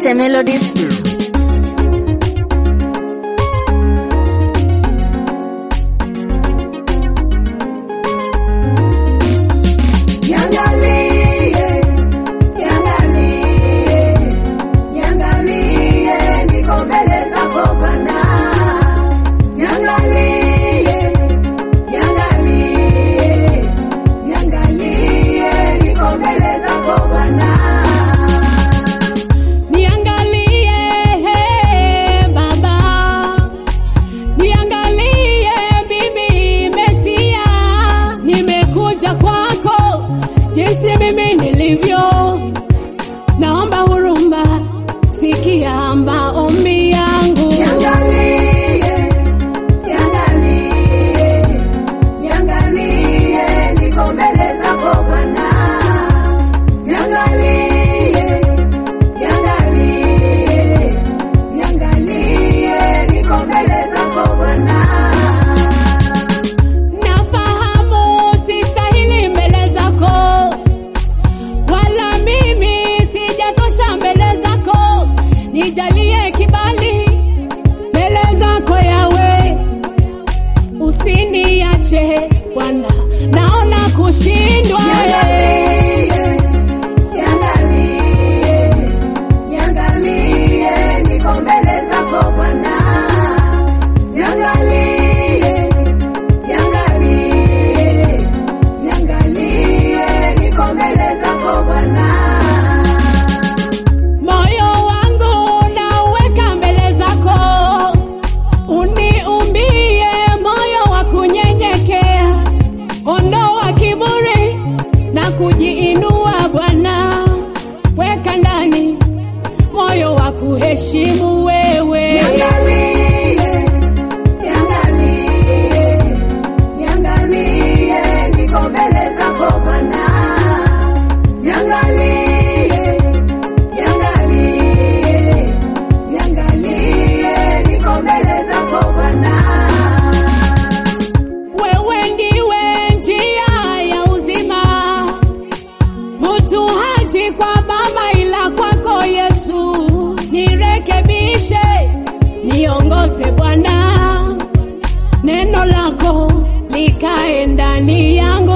Tete Melodies. Jinsi mimi nilivyo, naomba huruma, sikia maombi yangu. Niangalie, niko mbele zako Bwana. Niangalie, niko mbele zako Bwana. Nafahamu sistahili mbele zako, wala mimi sijatosha mbele zako. Nijalie kibali mbele zako Yawe, usiniache Bwana, naona kushindwa. Niangalie, niko mbele zako Bwana. Niangalie, niko mbele zako Bwana. Moyo wangu nauweka mbele zako, uniumbie moyo wa kunyenyekea. Ondoa kiburi na kujiinua Bwana, weka ndani moyo wa kuheshimu wewe. Niangalie, niko mbele zako Bwana. Niangalie, niko mbele zako Bwana. Wewe ndiwe njia ya uzima, mtu haji kwa Baba ila kwako Yesu. Nirekebishe, niongoze Bwana, neno lako likae ndani yangu.